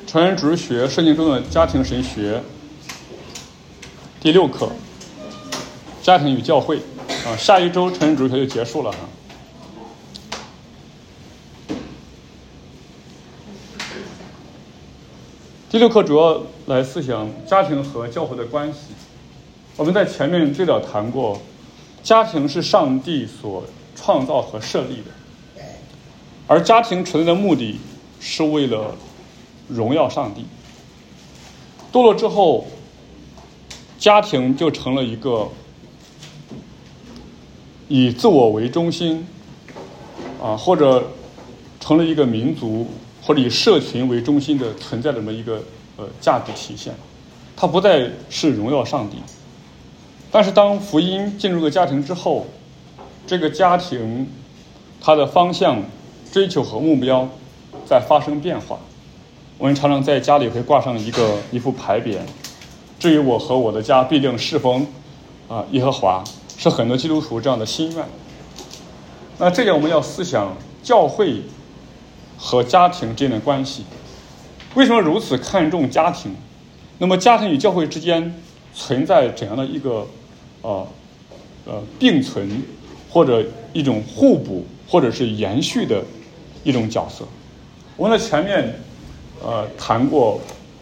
传人主日学圣经中的家庭神学第6课，家庭与教会下一周传人主日学就结束了第6课主要来思想家庭和教会的关系。我们在前面最早谈过，家庭是上帝所创造和设立的，而家庭存在的目的是为了荣耀上帝。堕落之后，家庭就成了一个以自我为中心或者成了一个民族或者以社群为中心的存在这么一个价值体现，它不再是荣耀上帝。但是当福音进入个家庭之后，这个家庭它的方向、追求和目标在发生变化。我们常常在家里会挂上一副牌匾，至于我和我的家必定侍奉耶和华，是很多基督徒这样的心愿。那这样我们要思想教会和家庭之间的关系，为什么如此看重家庭？那么家庭与教会之间存在怎样的一个并存，或者一种互补，或者是延续的一种角色？我们在前面谈过，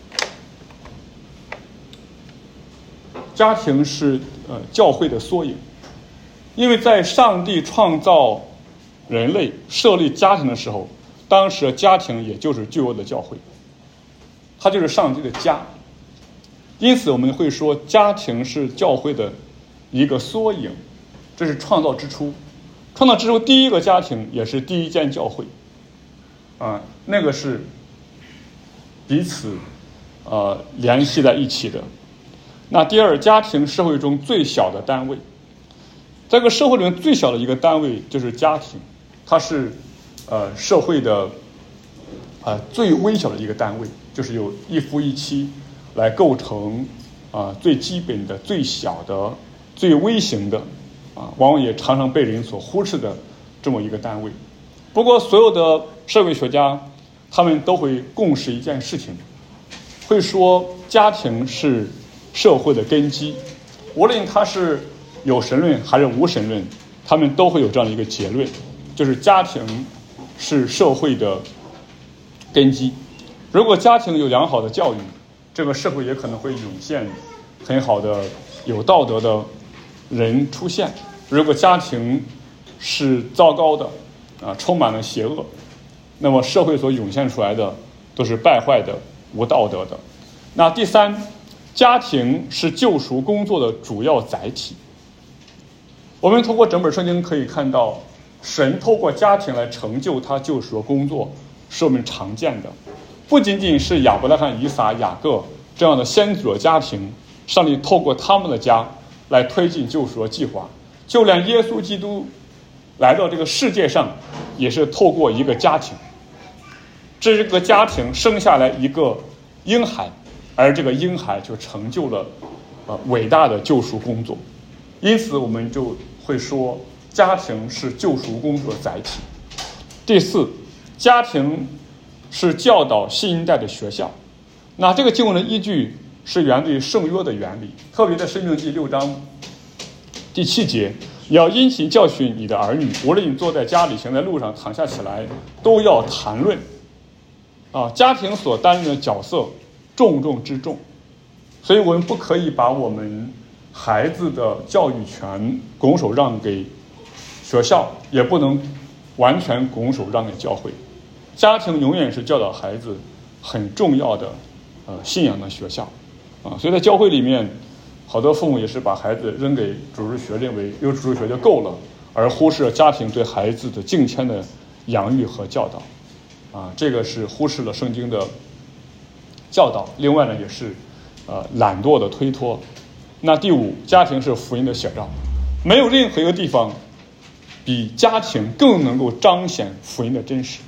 家庭是教会的缩影，因为在上帝创造人类设立家庭的时候，当时家庭也就是旧约的教会，它就是上帝的家。因此我们会说家庭是教会的一个缩影，这是创造之初。创造之初第一个家庭也是第一间教会那个是彼此联系在一起的。那第二，家庭社会中最小的单位，这个社会里面最小的一个单位就是家庭，它是社会的最微小的一个单位，就是由一夫一妻来构成最基本的、最小的、最微型的往往也常常被人所忽视的这么一个单位。不过所有的社会学家他们都会共识一件事情，会说家庭是社会的根基，无论它是有神论还是无神论，他们都会有这样的一个结论，就是家庭是社会的根基。如果家庭有良好的教育，这个社会也可能会涌现很好的有道德的人出现。如果家庭是糟糕的充满了邪恶，那么社会所涌现出来的都是败坏的、无道德的。那第三，家庭是救赎工作的主要载体。我们通过整本圣经可以看到，神透过家庭来成就他救赎的工作是我们常见的。不仅仅是亚伯拉罕、以撒、雅各这样的先祖的家庭，上帝透过他们的家来推进救赎的计划，就连耶稣基督来到这个世界上也是透过一个家庭。这个家庭生下来一个婴孩，而这个婴孩就成就了伟大的救赎工作。因此我们就会说家庭是救赎工作的载体。第四，家庭是教导新一代的学校。那这个经文的依据是源自于圣约的原理，特别在申命记6章第7节，你要殷勤教训你的儿女，无论你坐在家里、行在路上、躺下起来，都要谈论家庭所担任的角色重中之重。所以我们不可以把我们孩子的教育权拱手让给学校，也不能完全拱手让给教会。家庭永远是教导孩子很重要的信仰的学校所以在教会里面，好多父母也是把孩子扔给主日学，认为有主日学就够了，而忽视了家庭对孩子的敬虔的养育和教导这个是忽视了圣经的教导。另外呢，也是懒惰的推脱。那第五，家庭是福音的写照，没有任何一个地方比家庭更能够彰显福音的真实。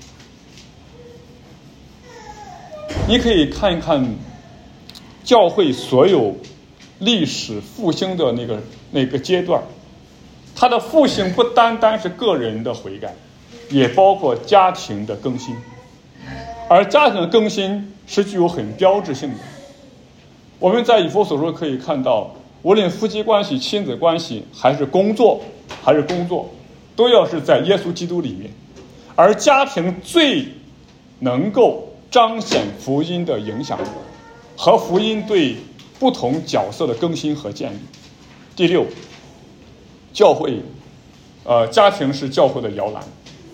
你可以看一看教会所有历史复兴的那个阶段，它的复兴不单单是个人的悔改，也包括家庭的更新。 而家庭的更新是具有很标志性的。我们在以弗所书可以看到，无论夫妻关系、亲子关系，还是工作，都要是在耶稣基督里面。而家庭最能够彰显福音的影响力和福音对不同角色的更新和建立。第六，教会，家庭是教会的摇篮。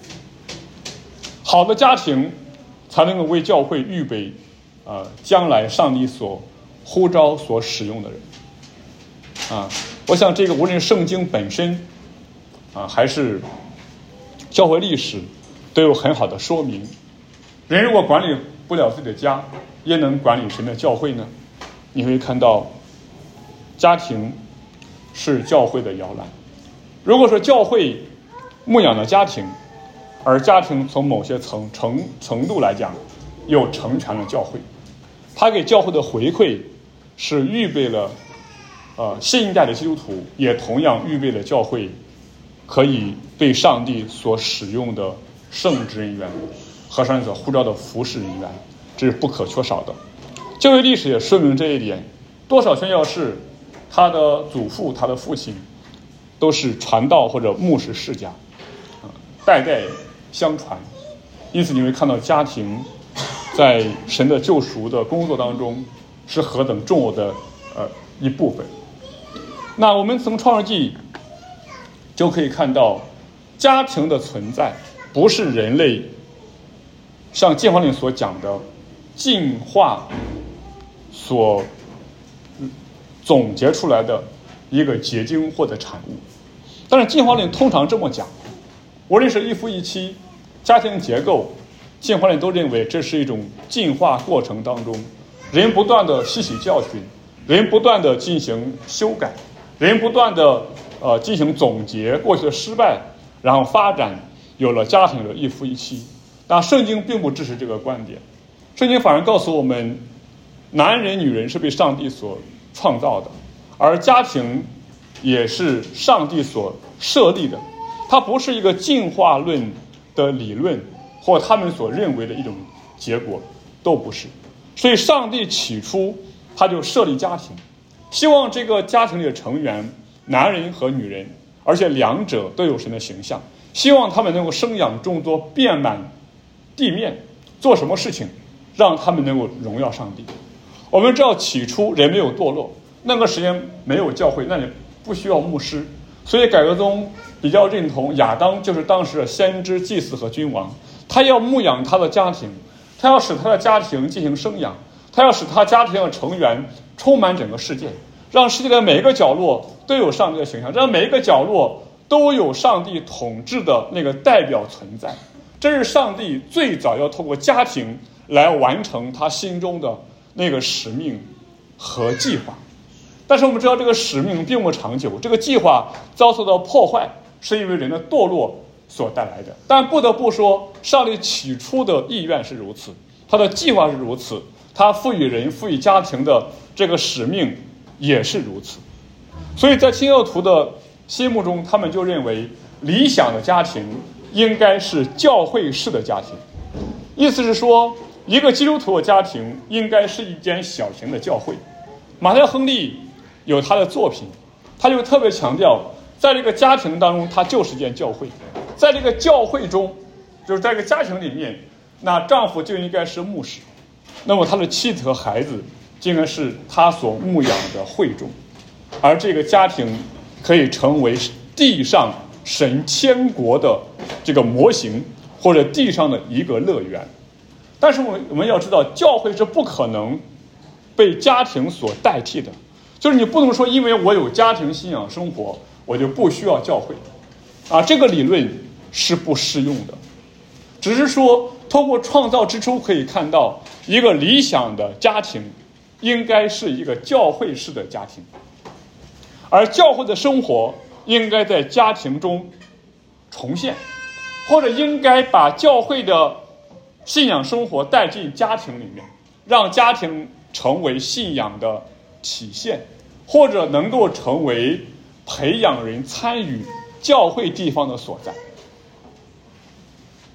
好的家庭才能够为教会预备，将来上帝所呼召、所使用的人。我想这个无论是圣经本身，还是教会历史，都有很好的说明。人如果管理不了自己的家，也能管理神的教会呢？你会看到，家庭是教会的摇篮。如果说教会牧养了家庭，而家庭从某些程度来讲又成全了教会，他给教会的回馈是预备了新一代的基督徒，也同样预备了教会可以被上帝所使用的圣职人员和上帝所呼召的服侍人员，这是不可缺少的。教会历史也说明这一点。多少宣教士，他的祖父、他的父亲都是传道或者牧师世家，代代相传。因此你会看到家庭在神的救赎的工作当中是何等重要的一部分。那我们从创世纪就可以看到，家庭的存在不是人类像进化论所讲的进化所总结出来的一个结晶或者产物。但是进化论通常这么讲，无论是一夫一妻、家庭结构，进化论都认为这是一种进化过程当中，人不断的吸取教训，人不断的进行修改，人不断的进行总结过去的失败，然后发展有了家庭的一夫一妻。但圣经并不支持这个观点，圣经反而告诉我们，男人女人是被上帝所创造的，而家庭也是上帝所设立的。它不是一个进化论的理论或他们所认为的一种结果，都不是。所以上帝起初他就设立家庭，希望这个家庭里的成员男人和女人，而且两者都有神的形象，希望他们能够生养众多，遍满地面，做什么事情让他们能够荣耀上帝。我们知道起初人没有堕落，那个时间没有教会，那也不需要牧师，所以改革宗比较认同亚当就是当时的先知、祭司和君王，他要牧养他的家庭，他要使他的家庭进行生养，他要使他家庭的成员充满整个世界，让世界的每一个角落都有上帝的形象，让每一个角落都有上帝统治的那个代表存在。这是上帝最早要透过家庭来完成他心中的那个使命和计划。但是我们知道这个使命并不长久，这个计划遭受到破坏，是因为人的堕落所带来的。但不得不说，上帝起初的意愿是如此，他的计划是如此，他赋予人、赋予家庭的这个使命也是如此。所以在清教徒的心目中，他们就认为理想的家庭应该是教会式的家庭，意思是说，一个基督徒的家庭应该是一间小型的教会。马太·亨利有他的作品，他就特别强调，在这个家庭当中，它就是一间教会，在这个教会中，就是在这个家庭里面，那丈夫就应该是牧师，那么他的妻子和孩子就应该是他所牧养的会众，而这个家庭可以成为地上神天国的这个模型，或者地上的一个乐园。但是我们要知道，教会是不可能被家庭所代替的，就是你不能说因为我有家庭信仰生活，我就不需要教会这个理论是不适用的。只是说通过创造之初可以看到，一个理想的家庭应该是一个教会式的家庭，而教会的生活应该在家庭中重现，或者应该把教会的信仰生活带进家庭里面，让家庭成为信仰的体现，或者能够成为培养人参与教会地方的所在。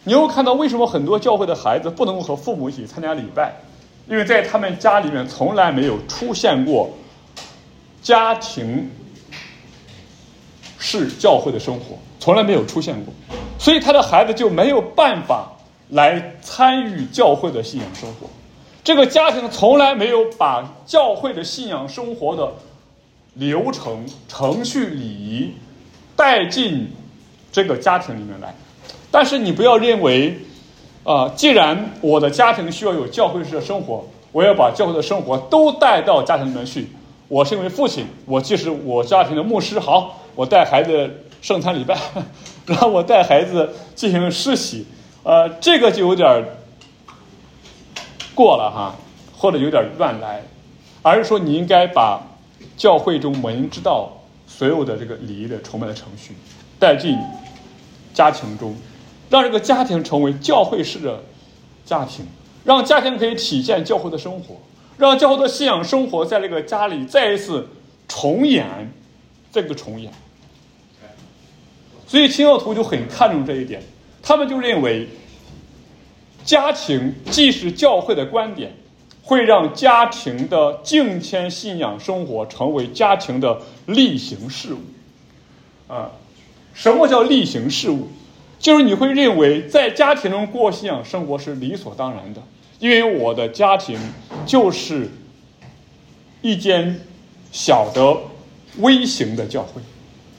你又看到为什么很多教会的孩子不能够和父母一起参加礼拜，因为在他们家里面从来没有出现过家庭式教会的生活，从来没有出现过，所以他的孩子就没有办法来参与教会的信仰生活。这个家庭从来没有把教会的信仰生活的流程、程序、礼仪带进这个家庭里面来。但是你不要认为既然我的家庭需要有教会式的生活，我要把教会的生活都带到家庭里面去。我身为父亲，我既是我家庭的牧师，好，我带孩子圣餐礼拜，然后我带孩子进行施洗，这个就有点过了哈，或者有点乱来，而是说你应该把教会中门之道所有的这个礼仪的崇拜的程序带进家庭中，让这个家庭成为教会式的家庭，让家庭可以体现教会的生活，让教会的信仰生活在这个家里再一次重演这个重演。所以清教徒就很看重这一点，他们就认为家庭既是教会的观点，会让家庭的敬虔信仰生活成为家庭的例行事务。什么叫例行事务？就是你会认为在家庭中过信仰生活是理所当然的，因为我的家庭就是一间小的微型的教会，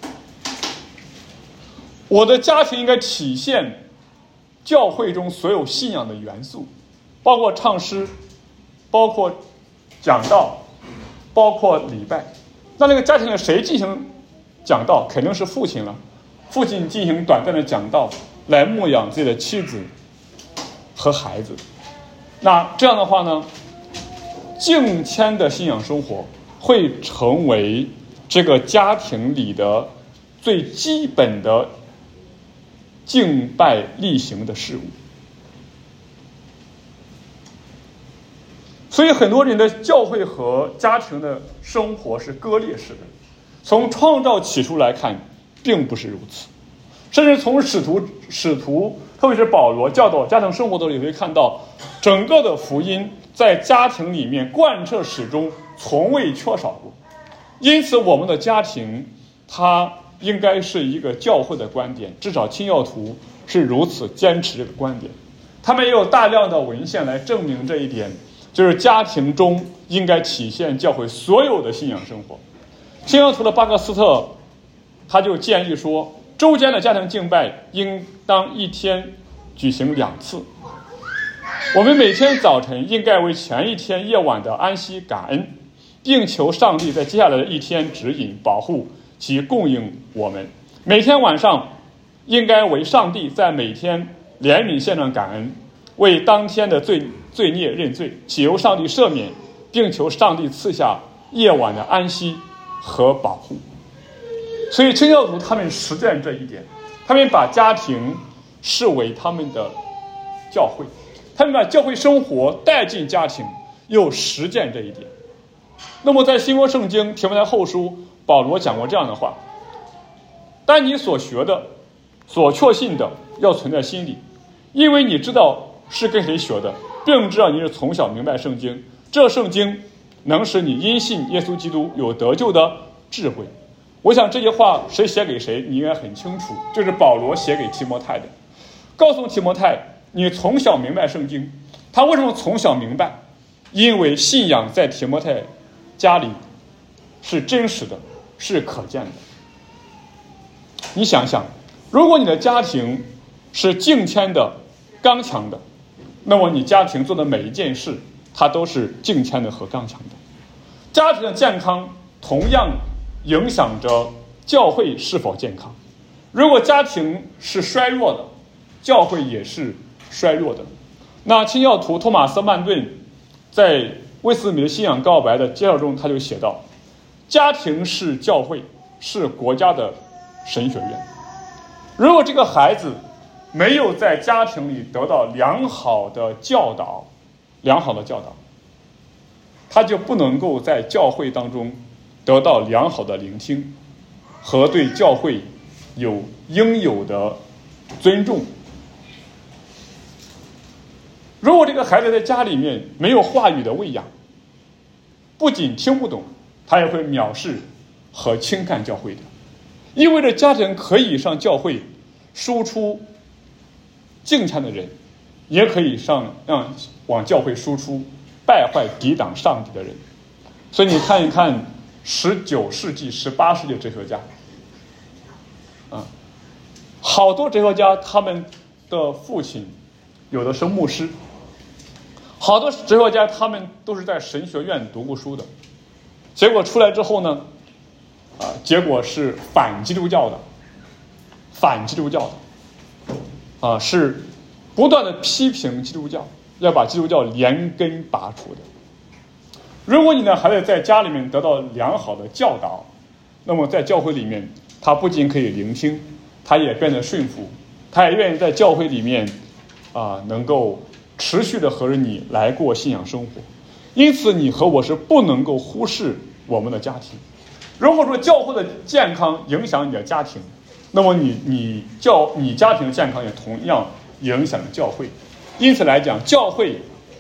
我的家庭应该体现教会中所有信仰的元素，包括唱诗，包括讲道，包括礼拜。那这个家庭里谁进行讲道？肯定是父亲了。父亲进行短暂的讲道，来牧养自己的妻子和孩子。那这样的话呢，敬虔的信仰生活会成为这个家庭里的最基本的敬拜例行的事物。所以很多人的教会和家庭的生活是割裂式的，从创造起初来看并不是如此，甚至从使徒特别是保罗教导家庭生活的时候，也会看到整个的福音在家庭里面贯彻始终，从未缺少过。因此我们的家庭它应该是一个教会的观点，至少清教徒是如此坚持这个观点。他们也有大量的文献来证明这一点，就是家庭中应该体现教会所有的信仰生活。清教徒的巴克斯特他就建议说，周间的家庭敬拜应当一天举行2次。我们每天早晨应该为前一天夜晚的安息感恩，并求上帝在接下来的一天指引、保护及供应我们。每天晚上应该为上帝在每天怜悯献上感恩，为当天的罪孽认罪，祈求上帝赦免，并求上帝赐下夜晚的安息和保护。所以清教徒他们实践这一点，他们把家庭视为他们的教会，他们把教会生活带进家庭，又实践这一点。那么在新约圣经提摩太后书，保罗讲过这样的话：但你所学的、所确信的要存在心里，因为你知道是跟谁学的，并知道你是从小明白圣经，这圣经能使你因信耶稣基督有得救的智慧。我想这句话谁写给谁你应该很清楚，就是保罗写给提摩太的，告诉提摩太你从小明白圣经。他为什么从小明白？因为信仰在提摩太家里是真实的，是可见的。你想想，如果你的家庭是敬虔的、刚强的，那么你家庭做的每一件事它都是敬虔的和刚强的。家庭的健康同样影响着教会是否健康。如果家庭是衰弱的，教会也是衰弱的。那清教徒托马斯曼顿在威斯敏的信仰告白的介绍中，他就写道：家庭是教会，是国家的神学院。如果这个孩子没有在家庭里得到良好的教导，他就不能够在教会当中得到良好的聆听和对教会有应有的尊重如果这个孩子在家里面没有话语的喂养，不仅听不懂，他也会藐视和轻看教会的。意味着家庭可以上教会输出敬虔的人，也可以往教会输出败坏抵挡上帝的人。所以你看一看19世纪18世纪哲学家好多哲学家他们的父亲有的是牧师，好多哲学家他们都是在神学院读过书的，结果出来之后呢结果是反基督教的是不断的批评基督教，要把基督教连根拔除的。如果你的孩子在家里面得到良好的教导，那么在教会里面他不仅可以聆听，他也变得顺服，他也愿意在教会里面能够持续的和着你来过信仰生活。因此你和我是不能够忽视我们的家庭。如果说教会的健康影响你的家庭，那么你家庭的健康也同样影响了教会。因此来讲，教会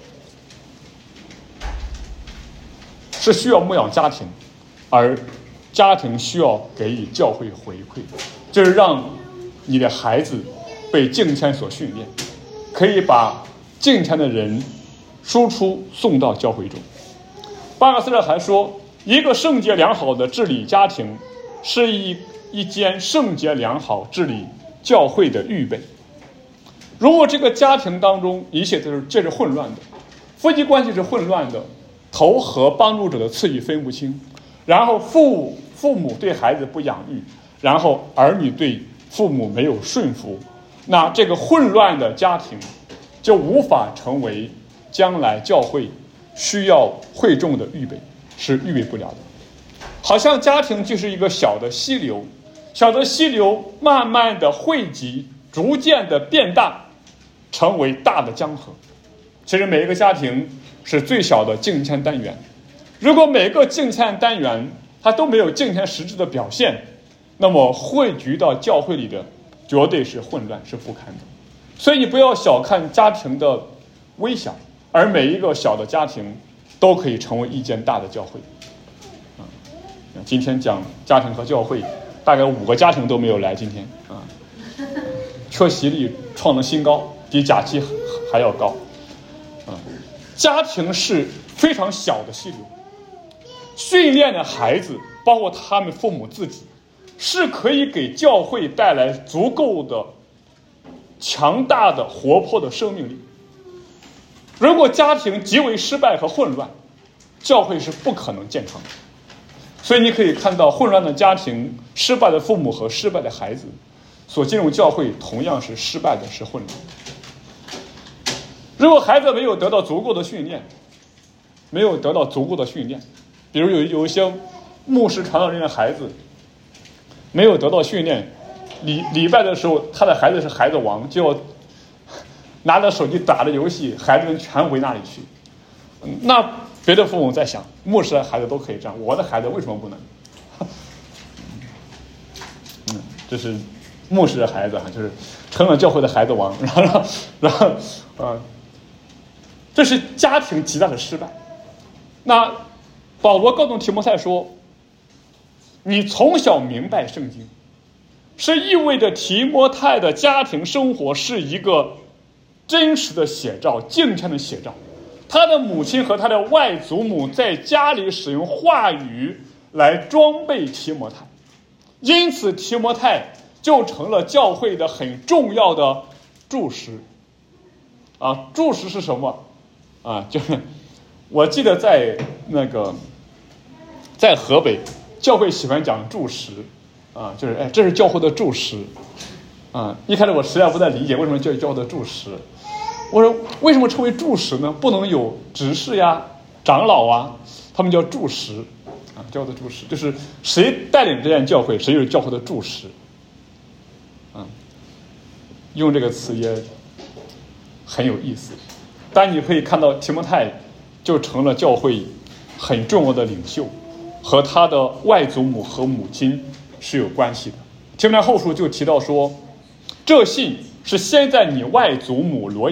是需要牧养家庭，而家庭需要给予教会回馈，就是让你的孩子被敬虔所训练，可以把敬虔的人输出送到教会中。巴克斯勒还说，一个圣洁良好的治理家庭是一间圣洁良好治理教会的预备。如果这个家庭当中一切这是混乱的，夫妻关系是混乱的，头和帮助者的次序分不清，然后父母对孩子不养育，然后儿女对父母没有顺服，那这个混乱的家庭就无法成为将来教会需要会众的预备，是预备不了的。好像家庭就是一个小的溪流，小的溪流慢慢的汇集，逐渐的变大，成为大的江河。其实每一个家庭是最小的敬虔单元，如果每个敬虔单元它都没有敬虔实质的表现，那么汇聚到教会里的绝对是混乱，是不堪的。所以你不要小看家庭的微小，而每一个小的家庭都可以成为一间大的教会。今天讲家庭和教会，大概5个家庭都没有来今天缺席率创了新高，比假期还要高。家庭是非常小的溪流，训练的孩子包括他们父母自己是可以给教会带来足够的强大的活泼的生命力。如果家庭极为失败和混乱，教会是不可能健康的。所以你可以看到混乱的家庭、失败的父母和失败的孩子所进入教会同样是失败的，是混乱的。如果孩子没有得到足够的训练，比如有一些牧师传道人的孩子没有得到训练，礼拜的时候他的孩子是孩子王，就拿着手机打着游戏，孩子们全围那里去。那别的父母在想，牧师的孩子都可以这样，我的孩子为什么不能？这是牧师的孩子就是成了教会的孩子王，然后这是家庭极大的失败。那保罗告诉提摩太说，你从小明白圣经，是意味着提摩太的家庭生活是一个真实的写照，敬虔的写照。他的母亲和他的外祖母在家里使用话语来装备提摩太，因此提摩太就成了教会的很重要的柱石。柱石是什么？就是我记得在河北，教会喜欢讲柱石，就是这是教会的柱石。一开始我实在不太理解为什么叫教会的柱石。我说为什么称为柱石呢？不能有执事呀、长老啊，他们叫柱石教会的柱石，就是谁带领这间教会，谁就是教会的柱石。用这个词也很有意思。但你可以看到提摩太就成了教会很重要的领袖，和他的外祖母和母亲是有关系的。提摩太后书就提到说，这信是先在你外祖母罗以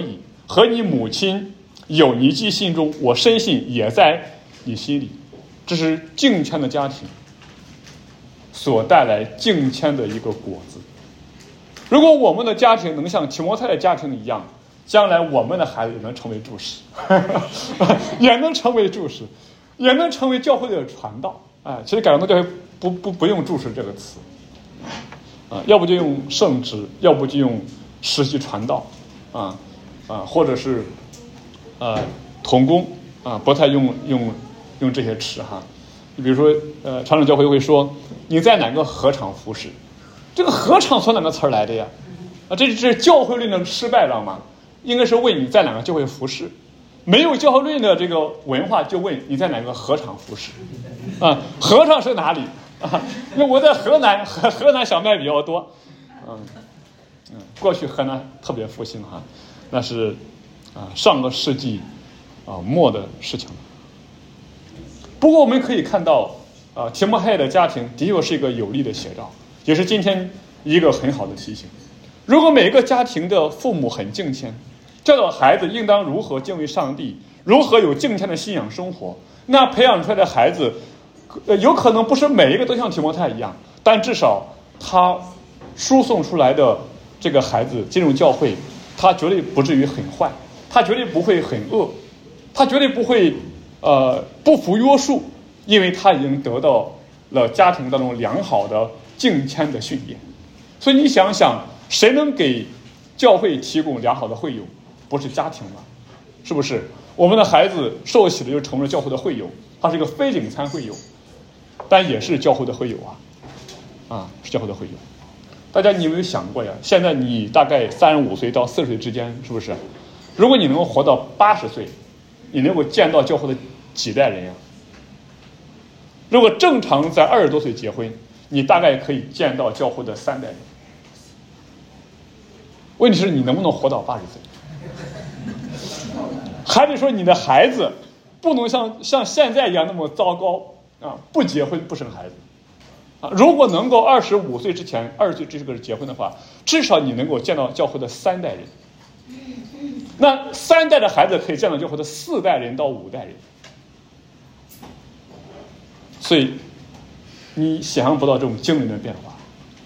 和你母亲有你记心中，我深信也在你心里。这是敬虔的家庭所带来敬虔的一个果子。如果我们的家庭能像提摩太的家庭一样，将来我们的孩子也能成为柱石也能成为柱石，也能成为教会的传道。其实改良的教会不用柱石这个词要不就用圣职，要不就用实习传道或者是同工不太用这些词哈。你比如说长老教会会说你在哪个合场服侍，这个合场从哪个词儿来的呀？这是教会论的失败了吗？应该是问你在哪个教会服侍，没有教会论的这个文化就问你在哪个合场服侍合场是哪里因为我在河南小麦比较多过去河南特别复兴哈，那是上个世纪末的事情。不过我们可以看到提摩太的家庭的确是一个有力的写照，也是今天一个很好的提醒。如果每一个家庭的父母很敬虔，教导孩子应当如何敬畏上帝，如何有敬虔的信仰生活，那培养出来的孩子有可能不是每一个都像提摩太一样，但至少他输送出来的这个孩子进入教会，他绝对不至于很坏，他绝对不会很恶，他绝对不会不服约束，因为他已经得到了家庭当中良好的敬虔的训练。所以你想想，谁能给教会提供良好的会友？不是家庭吗？是不是？我们的孩子受洗了就成为了教会的会友，他是一个非领餐会友，但也是教会的会友是教会的会友。大家你有没有想过呀？现在你大概35岁到40岁之间，是不是？如果你能够活到80岁，你能够见到教会的几代人呀？如果正常在20多岁结婚，你大概可以见到教会的3代人。问题是你能不能活到80岁？还得说你的孩子不能像现在一样那么糟糕不结婚不生孩子如果能够25岁之前20岁这个结婚的话，至少你能够见到教会的3代人。那3代的孩子可以见到教会的4代人到5代人。所以你想象不到这种惊人的变化。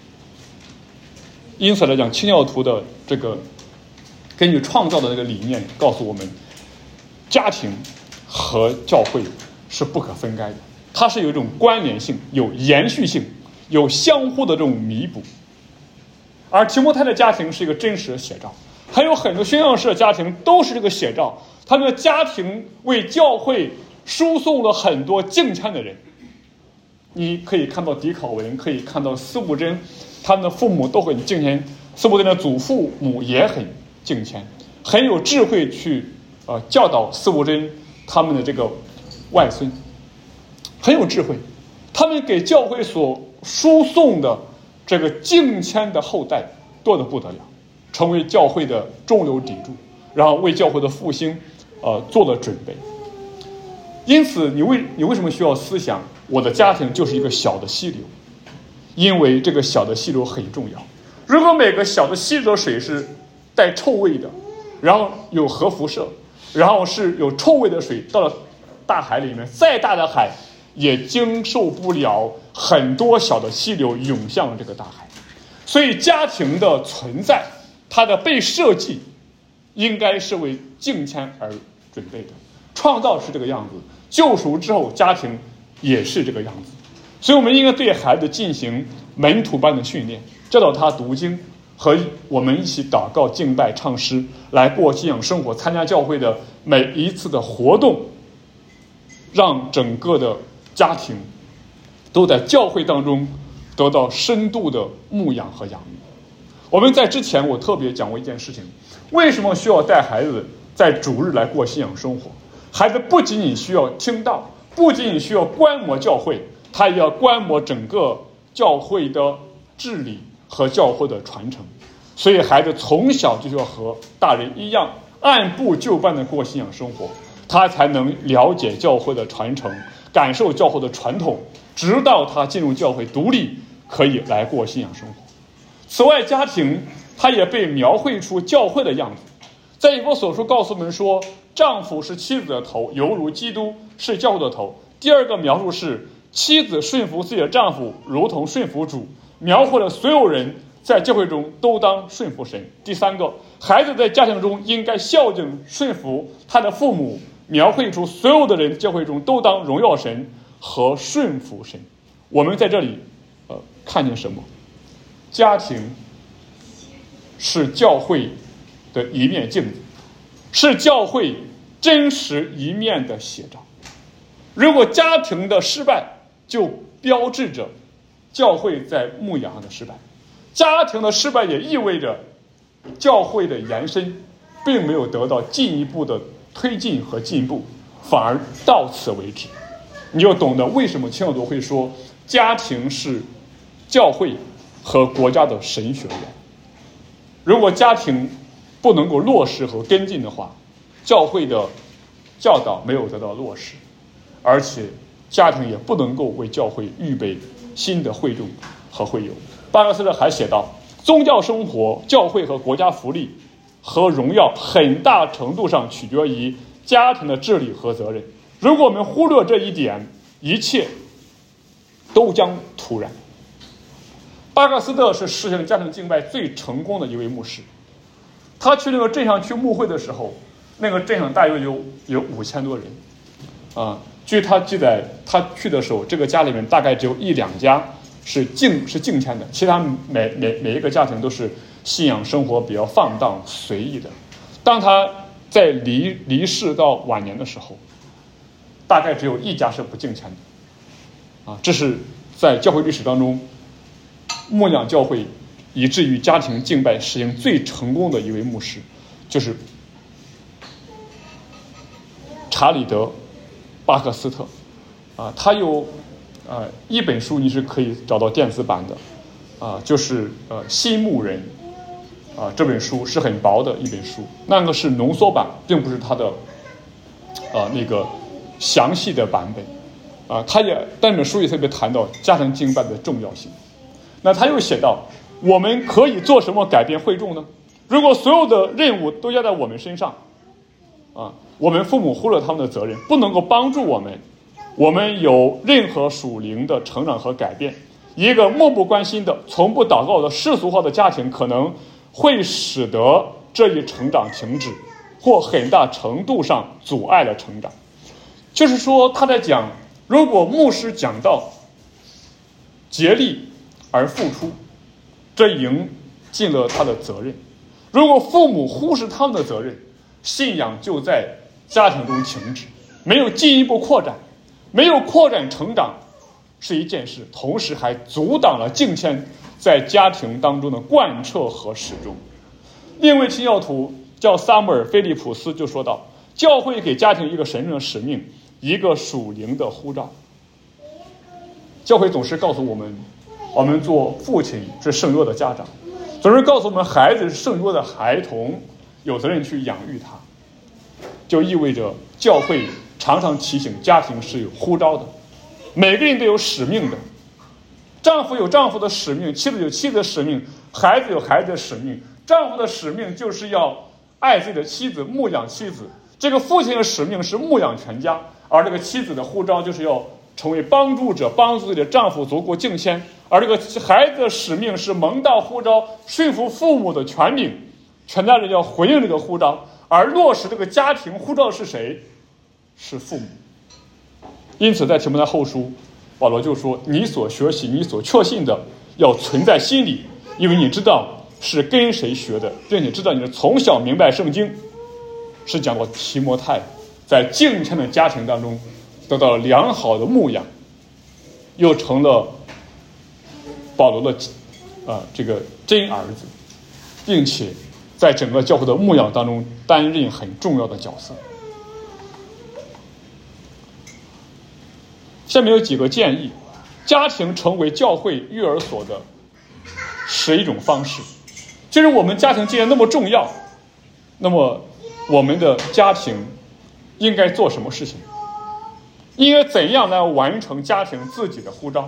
因此来讲，清教徒的这个根据创造的这个理念告诉我们，家庭和教会是不可分开的，它是有一种关联性，有延续性，有相互的这种弥补。而提摩太的家庭是一个真实的写照，还有很多宣教士的家庭都是这个写照，他们的家庭为教会输送了很多敬虔的人。你可以看到狄考文，可以看到司布真，他们的父母都很敬虔，司布真的祖父母也很敬虔，很有智慧去教导司布真他们的这个外孙，很有智慧。他们给教会所输送的这个敬虔的后代多得不得了，成为教会的中流砥柱，然后为教会的复兴做了准备。因此你为什么需要思想我的家庭就是一个小的溪流？因为这个小的溪流很重要。如果每个小的溪流的水是带臭味的，然后有核辐射，然后是有臭味的水到了大海里面，再大的海也经受不了很多小的溪流涌向这个大海。所以家庭的存在，它的被设计应该是为敬虔而准备的。创造是这个样子，救赎之后家庭也是这个样子。所以我们应该对孩子进行门徒般的训练，教导他读经，和我们一起祷告敬拜唱诗，来过信仰生活，参加教会的每一次的活动，让整个的家庭都在教会当中得到深度的牧养和养育。我们在之前我特别讲过一件事情，为什么需要带孩子在主日来过信仰生活？孩子不仅仅需要听道，不仅仅需要观摩教会，他也要观摩整个教会的治理和教会的传承。所以孩子从小就要和大人一样按部就班的过信仰生活，他才能了解教会的传承，感受教会的传统，直到他进入教会独立可以来过信仰生活。此外，家庭他也被描绘出教会的样子。 在以弗所书告诉我们说，丈夫是妻子的头，犹如基督是教会的头。第二个描述是妻子顺服自己的丈夫，如同顺服主，描绘了所有人在教会中都当顺服神。第三个，孩子在家庭中应该孝敬顺服他的父母，描绘出所有的人在教会中都当荣耀神和顺服神。我们在这里看见什么？家庭是教会的一面镜子，是教会真实一面的写照。如果家庭的失败，就标志着教会在牧养上的失败。家庭的失败也意味着教会的延伸并没有得到进一步的推进和进步，反而到此为止。你就懂得为什么清教徒会说家庭是教会和国家的神学院。如果家庭不能够落实和跟进的话，教会的教导没有得到落实，而且家庭也不能够为教会预备新的会众和会友。巴克斯特还写道，宗教生活、教会和国家福利和荣耀很大程度上取决于家庭的治理和责任。如果我们忽略这一点，一切都将突然。巴克斯特是实行家庭敬拜最成功的一位牧师。他去那个镇上去牧会的时候，那个镇上大约有5000多人据他记载，他去的时候，这个家里面大概只有1-2家是敬虔的，其他每一个家庭都是信仰生活比较放荡随意的。当他在离世到晚年的时候，大概只有1家是不敬虔的这是在教会历史当中牧养教会以至于家庭敬拜实行最成功的一位牧师，就是查理德·巴克斯特他有一本书你是可以找到电子版的就是新牧人这本书是很薄的一本书，那个是浓缩版，并不是他的那个详细的版本但这本书也特别谈到家庭敬拜的重要性。那他又写到，我们可以做什么改变会众呢？如果所有的任务都压在我们身上我们父母忽略他们的责任，不能够帮助我们有任何属灵的成长和改变。一个漠不关心的、从不祷告的世俗化的家庭，可能会使得这一成长停止，或很大程度上阻碍了成长。就是说，他在讲，如果牧师讲到竭力而付出，这应尽了他的责任。如果父母忽视他们的责任，信仰就在家庭中停止，没有进一步扩展，没有扩展成长是一件事，同时还阻挡了敬虔在家庭当中的贯彻和始终。另一位清教徒叫撒母耳·菲利普斯就说道，教会给家庭一个神圣的使命，一个属灵的呼召。教会总是告诉我们，我们做父亲是圣约的家长，总是告诉我们孩子是圣约的孩童，有责任去养育他，就意味着教会常常提醒家庭是有呼召的，每个人都有使命的。丈夫有丈夫的使命，妻子有妻子的使命，孩子有孩子的使命。丈夫的使命就是要爱自己的妻子，牧养妻子。这个父亲的使命是牧养全家，而这个妻子的呼召就是要成为帮助者，帮助自己的丈夫足够敬虔。而这个孩子的使命是蒙道呼召，顺服父母的权柄，全家人要回应这个呼召。而落实这个家庭呼召是谁？是父母。因此在提摩太后书，保罗就说，你所学习你所确信的要存在心里，因为你知道是跟谁学的，并且知道你是从小明白圣经。是讲到提摩太在敬虔的家庭当中得到了良好的牧养，又成了保罗的这个真儿子，并且在整个教会的牧养当中担任很重要的角色。下面有几个建议，家庭成为教会育儿所的11种方式。就是我们家庭既然那么重要，那么我们的家庭应该做什么事情？应该怎样来完成家庭自己的呼召？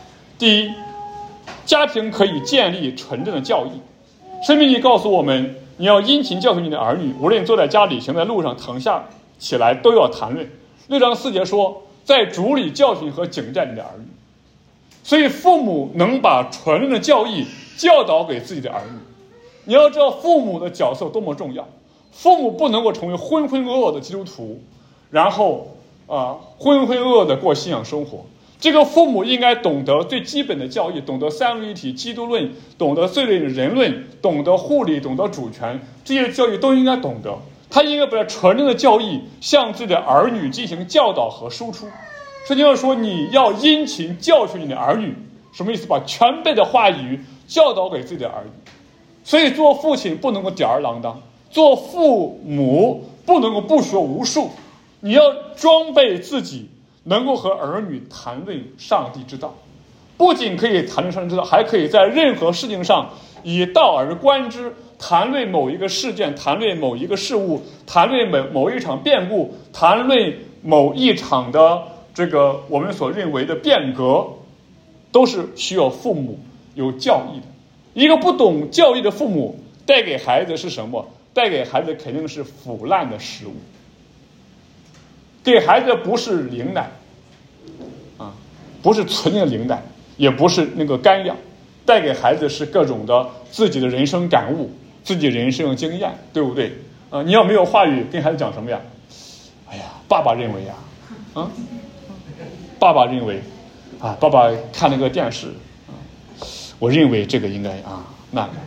第一，家庭可以建立纯正的教义。申命记告诉我们， 你要殷勤教训你的儿女，无论坐在家里，行在路上，躺下起来，都要谈论。6章4节说，在主里教训和警戒你的儿女。所以父母能把纯正的教义教导给自己的儿女。你要知道父母的角色多么重要，父母不能够成为浑浑噩噩的基督徒，然后浑浑噩噩的过信仰生活。这个父母应该懂得最基本的教义，懂得三位一体基督论，懂得罪类人论，懂得护理，懂得主权，这些教义都应该懂得。他应该把纯正的教义向自己的儿女进行教导和输出。圣经上说，你要殷勤教训你的儿女，什么意思？把全备的话语教导给自己的儿女。所以做父亲不能够吊儿郎当，做父母不能够不学无术，你要装备自己，能够和儿女谈论上帝之道。不仅可以谈论上帝之道，还可以在任何事情上以道而观之，谈论某一个事件，谈论某一个事物，谈论某一场变故，谈论某一场的这个我们所认为的变革，都是需要父母有教义的。一个不懂教义的父母带给孩子是什么？带给孩子肯定是腐烂的食物，给孩子不是灵奶不是纯净的灵奶，也不是那个干粮，带给孩子是各种的自己的人生感悟，自己人生的经验，对不对？你要没有话语跟孩子讲什么呀？哎呀，爸爸认为呀，爸爸认为爸爸看那个电视我认为这个应该那个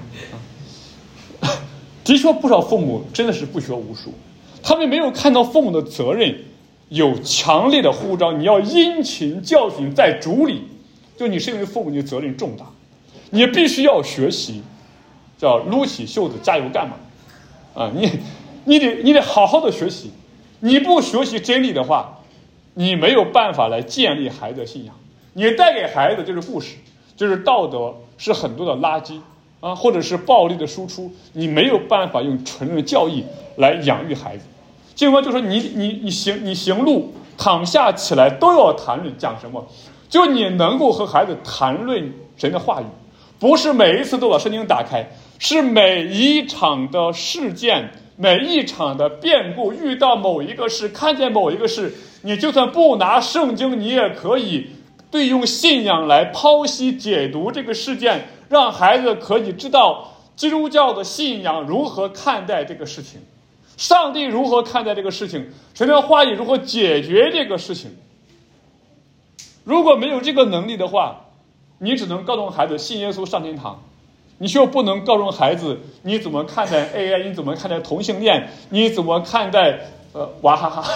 的确不少父母真的是不学无术，他们没有看到父母的责任有强烈的呼召，你要殷勤教训在主里，就你身为父母，你的责任重大，你必须要学习，叫撸起袖子加油干嘛你得好好的学习。你不学习真理的话，你没有办法来建立孩子的信仰。你带给孩子就是故事，就是道德，是很多的垃圾或者是暴力的输出，你没有办法用纯正的教义来养育孩子。经文就说你行路躺下起来都要谈论，讲什么？就你能够和孩子谈论神的话语，不是每一次都把圣经打开，是每一场的事件，每一场的变故，遇到某一个事，看见某一个事，你就算不拿圣经，你也可以对用信仰来剖析解读这个事件，让孩子可以知道基督教的信仰如何看待这个事情，上帝如何看待这个事情，神的话语如何解决这个事情。如果没有这个能力的话，你只能告诉孩子信耶稣上天堂，你却不能告诉孩子你怎么看待 AI， 你怎么看待同性恋，你怎么看待娃哈哈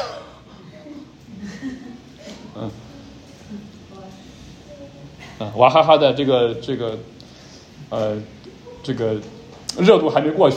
娃哈哈的这个热度还没过去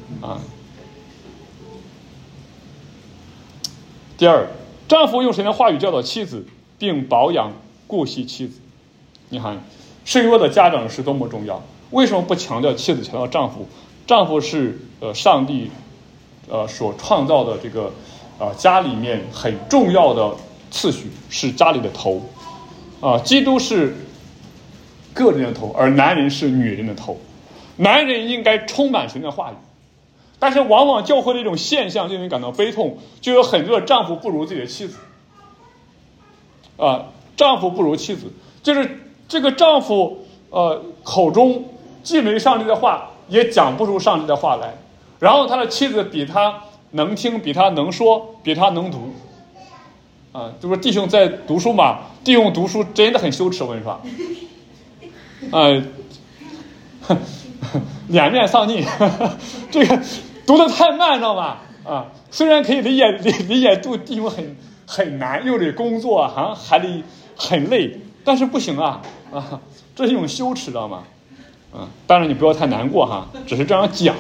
第二，丈夫用神的话语教导妻子，并保养顾惜妻子。你看圣约的家长是多么重要，为什么不强调妻子，强调丈夫？丈夫是上帝所创造的这个家里面很重要的次序，是家里的头基督是个人的头，而男人是女人的头。男人应该充满神的话语，但是往往教会的一种现象令人感到悲痛，就有很多的丈夫不如自己的妻子丈夫不如妻子，就是这个丈夫口中既没上帝的话，也讲不出上帝的话来，然后他的妻子比他能听，比他能说，比他能读就是弟兄在读书嘛，弟兄读书真的很羞耻，我跟你说脸面丧尽这个读得太慢，知道吗？虽然可以理解读弟兄很难，又得工作还得很累，但是不行这是一种羞耻，知道吗？当然你不要太难过只是这样讲，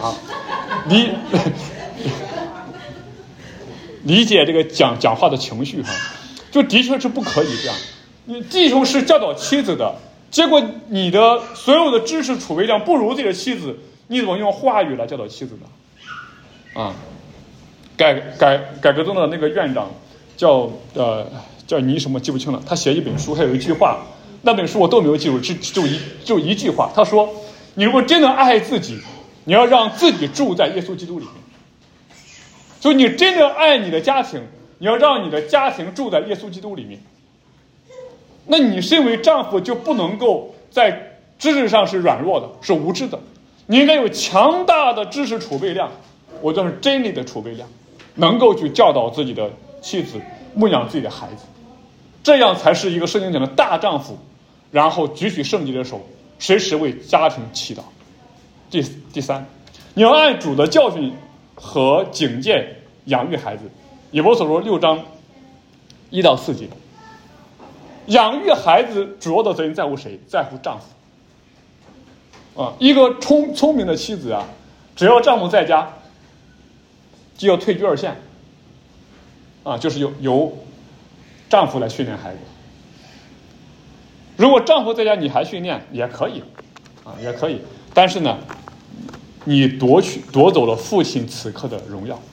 理解这个讲话的情绪就的确是不可以这样。你弟兄是教导妻子的，结果你的所有的知识储备量不如自己的妻子，你怎么用话语来教导妻子呢？改革宗的那个院长叫你什么记不清了，他写一本书，他有一句话，那本书我都没有记住，就一句话，他说：你如果真的爱自己， 你要让自己住在耶稣基督里面。所以你真的爱你的家庭，你要让你的家庭住在耶稣基督里面。那你身为丈夫就不能够在知识上是软弱的，是无知的，你应该有强大的知识储备量，我叫是真理的储备量，能够去教导自己的妻子，牧养自己的孩子，这样才是一个圣经讲的大丈夫，然后举起圣洁的手，随时为家庭祈祷。第三，你要按主的教训和警戒养育孩子。以弗所书6章1到4节，养育孩子主要的责任在乎谁？在乎丈夫。一个聪明的妻子啊，只要丈夫在家，就要退居二线。就是由丈夫来训练孩子。如果丈夫在家你还训练也可以，也可以，但是呢，你夺走了父亲此刻的荣耀。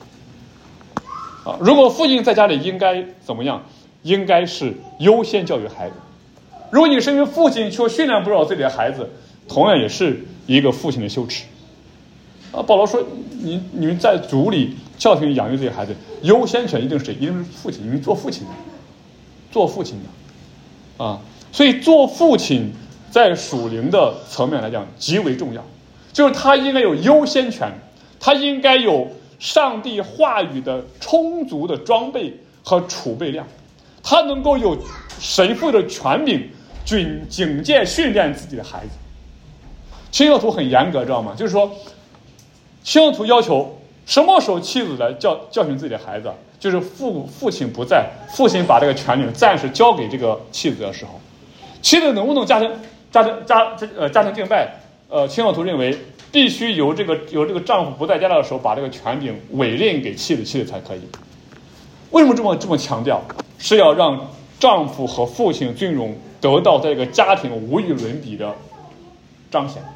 如果父亲在家里应该怎么样？应该是优先教育孩子。如果你身为父亲却训练不了自己的孩子，同样也是一个父亲的羞耻。保罗说，你们在主里教训养育自己的孩子，优先权一定是谁？一定是父亲，你们做父亲的，所以做父亲在属灵的层面来讲极为重要，就是他应该有优先权，他应该有上帝话语的充足的装备和储备量，他能够有神父的权柄警戒训练自己的孩子。清教徒很严格，知道吗？就是说清教徒要求什么时候妻子来教训自己的孩子，就是父亲不在，父亲把这个权柄暂时交给这个妻子的时候，妻子能不能家庭敬拜？清教徒认为必须由这个丈夫不在家的时候，把这个权柄委任给妻子才可以。为什么这么强调？是要让丈夫和父亲尊荣得到在这个家庭无与伦比的彰显。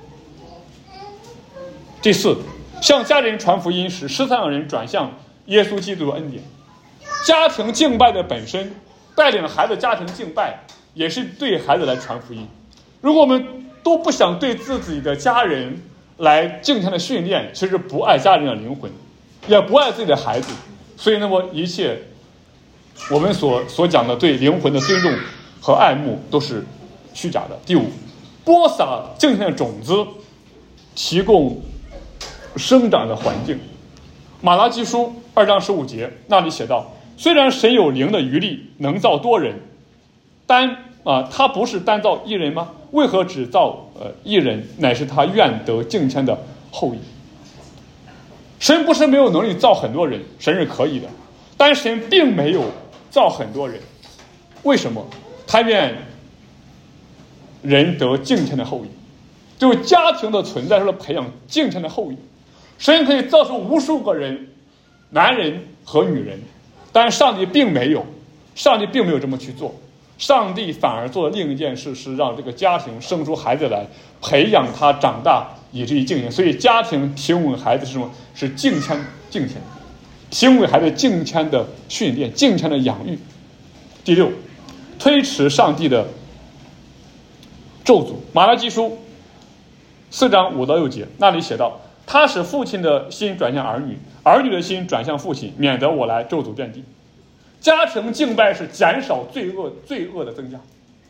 第四，向家人传福音，使失散的人转向耶稣基督的恩典。家庭敬拜的本身，带领孩子家庭敬拜，也是对孩子来传福音。如果我们都不想对自己的家人来敬虔的训练，其实不爱家人的灵魂，也不爱自己的孩子，所以那么一切我们所讲的对灵魂的尊重和爱慕都是虚假的。第五，播撒敬虔的种子，提供生长的环境。马拉基书2章15节那里写道，虽然神有灵的余力，能造多人，他不是单造一人吗？为何只造一人？乃是他愿得敬虔的后裔。神不是没有能力造很多人，神是可以的，但神并没有造很多人。为什么？他愿人得敬虔的后裔，就是家庭的存在是培养敬虔的后裔。神可以造出无数个人，男人和女人，但上帝并没有这么去做。上帝反而做了另一件事，是让这个家庭生出孩子来，培养他长大，以至于敬虔。所以家庭提供给孩子是什么？是敬虔，提供给孩子敬虔的训练，敬虔的养育。第六，推迟上帝的咒诅。马拉基书4章5到6节那里写道，他使父亲的心转向儿女，儿女的心转向父亲，免得我来咒诅遍地。家庭敬拜是减少罪恶的增加。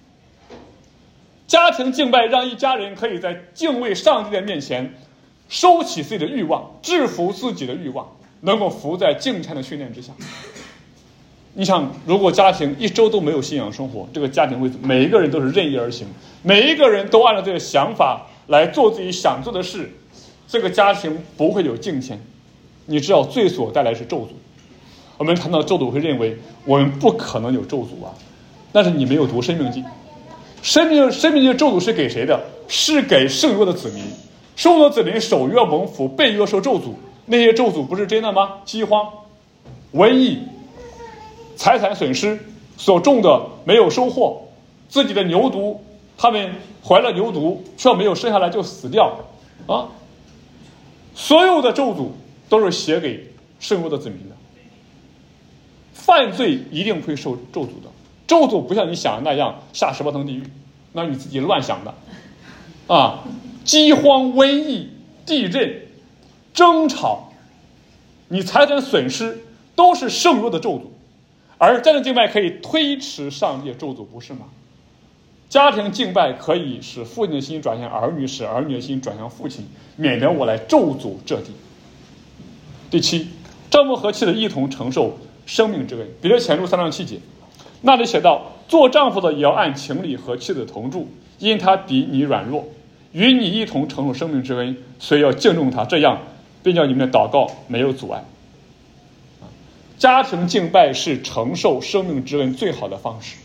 家庭敬拜让一家人可以在敬畏上帝的面前收起自己的欲望，制服自己的欲望，能够服在敬虔的训练之下。你想，如果家庭一周都没有信仰生活，这个家庭会每一个人都是任意而行，每一个人都按照这个想法来做自己想做的事，这个家庭不会有敬虔。你知道罪所带来是咒诅。我们谈到咒诅会认为我们不可能有咒诅啊，但是你没有读申命记。申命记的咒诅是给谁的？是给圣约的子民。圣约的子民守约蒙福，背约受咒诅。那些咒诅不是真的吗？饥荒、瘟疫、财产损失，所种的没有收获，自己的牛犊，他们怀了牛犊却没有生下来就死掉啊！所有的咒诅都是写给圣约的子民的。犯罪一定会受咒诅的，咒诅不像你想的那样下18层地狱，那你自己乱想的啊！饥荒、瘟疫地震、争吵，你财产损失都是圣弱的咒诅，而家庭敬拜可以推迟上帝的咒诅，不是吗？家庭敬拜可以使父亲的心转向儿女，使儿女的心转向父亲，免得我来咒诅这地。第七，丈夫和妻子一同承受生命之恩。彼得前书3章7节，那里写道：做丈夫的也要按情理和妻子同住，因他比你软弱，与你一同承受生命之恩，所以要敬重他，这样便叫你们的祷告没有阻碍。家庭敬拜是承受生命之恩最好的方式。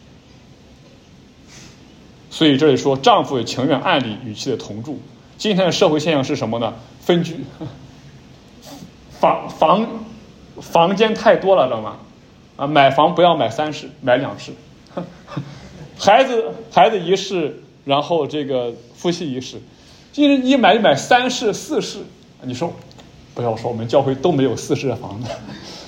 所以这里说丈夫也情愿按理与妻的同住。今天的社会现象是什么呢？分居，房间太多了，知道吗？买房不要买3室，买2室，孩子1室，然后这个夫妻1室，一买就买3室4室。你说不要说我们教会都没有4室的房子，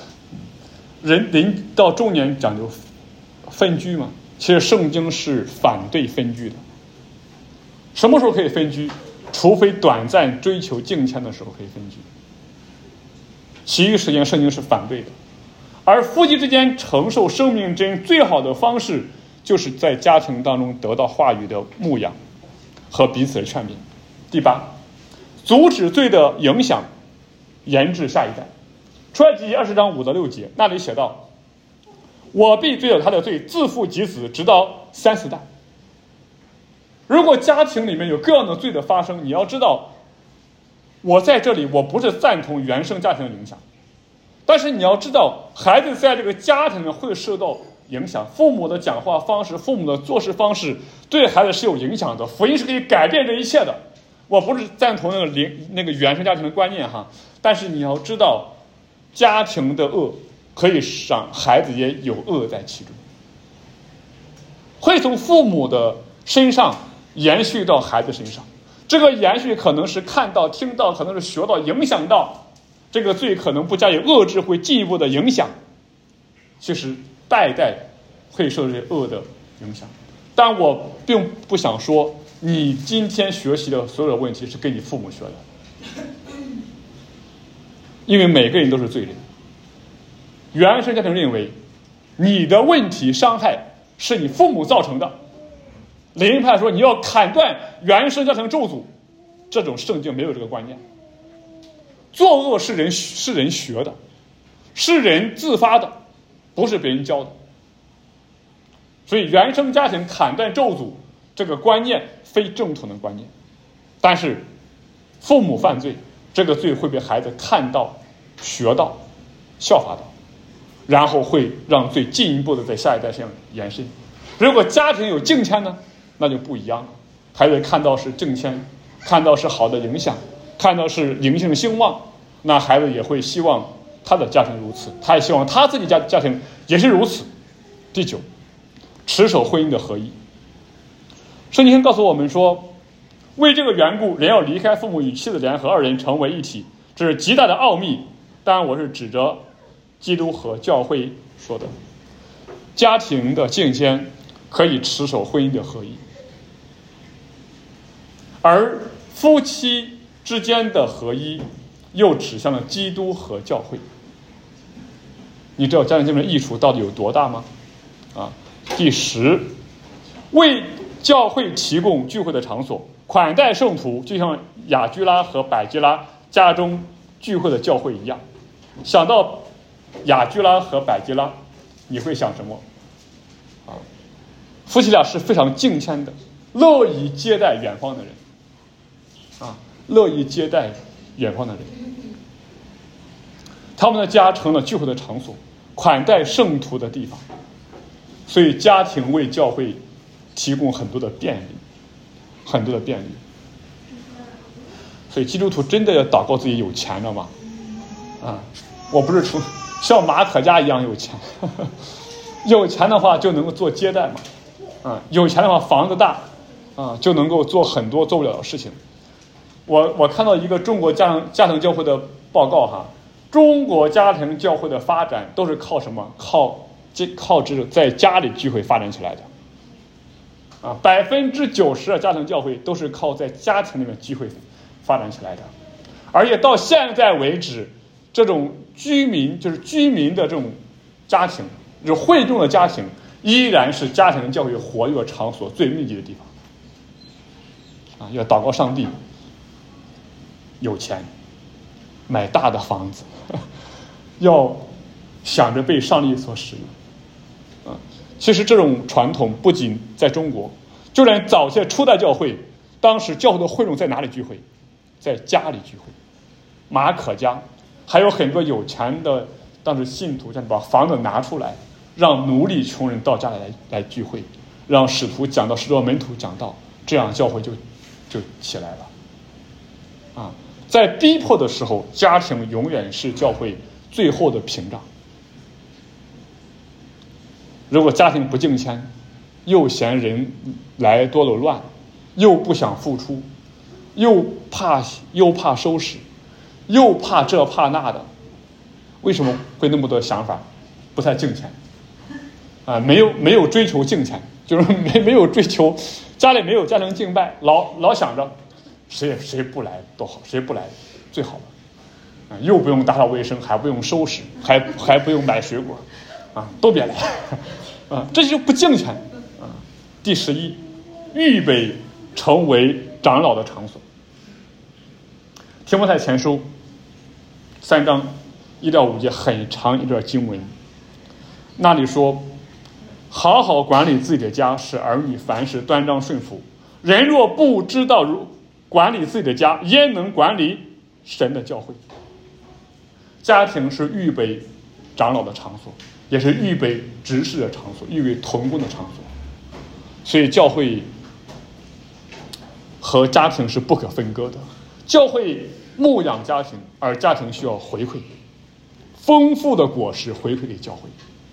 人到中年讲究分居嘛。其实圣经是反对分居的。什么时候可以分居？除非短暂追求敬虔的时候可以分居，其余时间圣经是反对的。而夫妻之间承受生命之恩最好的方式，就是在家庭当中得到话语的牧养和彼此的劝勉。第8，阻止罪的影响，延至下一代。出埃及记20章5到6节，那里写道：我必追究他的罪，自父及子，直到3、4代。如果家庭里面有各样的罪的发生，你要知道，我在这里我不是赞同原生家庭的影响，但是你要知道，孩子在这个家庭里会受到影响，父母的讲话方式、父母的做事方式对孩子是有影响的。福音是可以改变这一切的。我不是赞同那个原生家庭的观念哈，但是你要知道，家庭的恶可以让孩子也有恶在其中，会从父母的身上延续到孩子身上。这个延续可能是看到、听到，可能是学到、影响到，这个罪可能不加以遏制，会进一步的影响。其实代代会受这些恶的影响。但我并不想说你今天学习的所有的问题是跟你父母学的，因为每个人都是罪人。原生家庭认为你的问题伤害是你父母造成的，灵恩派说你要砍断原生家庭咒诅，这种圣经没有这个观念。作恶是人学的，是人自发的，不是别人教的。所以原生家庭砍断咒诅这个观念非正统的观念，但是父母犯罪，这个罪会被孩子看到、学到、效法到，然后会让罪进一步的在下一代身上延伸。如果家庭有敬虔呢，那就不一样了。孩子看到是敬虔，看到是好的影响，看到是灵性兴旺，那孩子也会希望他的家庭如此，他也希望他自己家庭也是如此。第9，持守婚姻的合一。圣经告诉我们说，为这个缘故，人要离开父母，与妻子联合，2人成为一体，这是极大的奥秘。当然我是指着基督和教会说的。家庭的敬虔可以持守婚姻的合一，而夫妻之间的合一又指向了基督和教会。你知道家庭敬虔的益处到底有多大吗？第10，为教会提供聚会的场所，款待圣徒，就像雅居拉和百基拉家中聚会的教会一样。想到雅居拉和百基拉，你会想什么？夫妻俩是非常敬虔的，乐意接待远方的人，乐意接待远方的人。他们的家成了聚会的场所，款待圣徒的地方。所以家庭为教会提供很多的便利，很多的便利。所以基督徒真的要祷告自己有钱了吗？我不是像马可家一样有钱，有钱的话就能够做接待嘛，有钱的话房子大，就能够做很多做不了的事情。我看到一个中国家庭教会的报告哈，中国家庭教会的发展都是靠什么？靠这在家里聚会发展起来的。90%的家庭教会都是靠在家庭里面聚会发展起来的，而且到现在为止，这种居民的这种家庭，就是会众的家庭，依然是家庭教会活跃场所最密集的地方。要祷告上帝有钱，买大的房子，要想着被上帝所使用。其实这种传统不仅在中国，就连早些初代教会，当时教会的会众在哪里聚会？在家里聚会。马可家还有很多有钱的当时信徒，像把房子拿出来，让奴隶穷人到家里来聚会，让使徒讲道，使徒门徒讲道，这样教会就起来了。在逼迫的时候，家庭永远是教会最后的屏障。如果家庭不敬虔，又嫌人来多了乱，又不想付出，又怕收拾，又怕这怕那的，为什么会那么多想法？不太敬虔没有追求敬虔，就是没有追求，家里没有家庭敬拜，老想着谁不来多好，谁不来最好了，又不用打扫卫生，还不用收拾，还不用买水果，都别来，这就不敬虔。第11，预备成为长老的场所。提摩太前书3章1到5节很长一段经文，那里说：好好管理自己的家，使儿女凡事端庄顺服。人若不知道管理自己的家，焉能管理神的教会？家庭是预备长老的场所，也是预备执事的场所，预备同工的场所。所以教会和家庭是不可分割的。教会牧养家庭，而家庭需要回馈丰富的果实回馈给教会。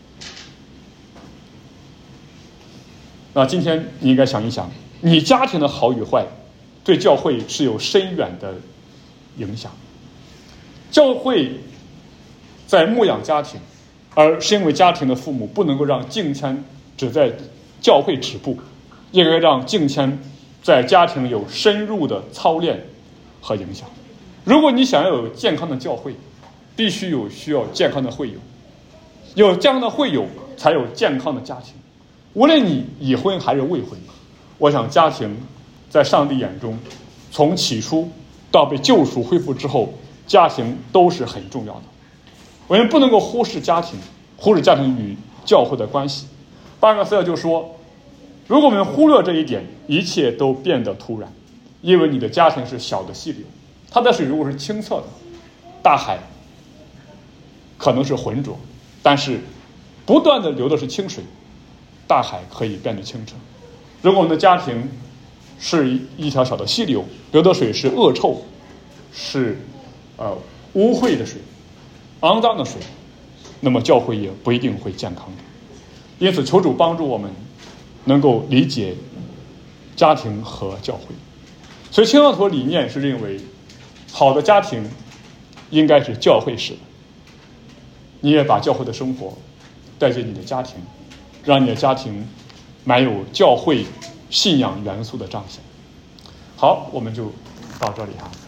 那今天你应该想一想，你家庭的好与坏对教会是有深远的影响。教会在牧养家庭，而是因为家庭的父母不能够让敬虔只在教会止步，应该让敬虔在家庭有深入的操练和影响。如果你想要有健康的教会，必须需要健康的会友，有健康的会友才有健康的家庭。无论你已婚还是未婚，我想家庭在上帝眼中，从起初到被救赎恢复之后，家庭都是很重要的。我们不能够忽视家庭与教会的关系。巴格斯特就说，如果我们忽略这一点，一切都变得突然。因为你的家庭是小的溪流，它的水如果是清澈的，大海可能是浑浊，但是不断的流的是清水，大海可以变得清澈。如果我们的家庭是一条小的溪流，流的水是恶臭，是污秽的水，肮脏的水，那么教会也不一定会健康的。因此求主帮助我们能够理解家庭和教会。所以清教徒理念是认为，好的家庭应该是教会式的。你也把教会的生活带进你的家庭，让你的家庭满有教会信仰元素的彰显。好，我们就到这里哈。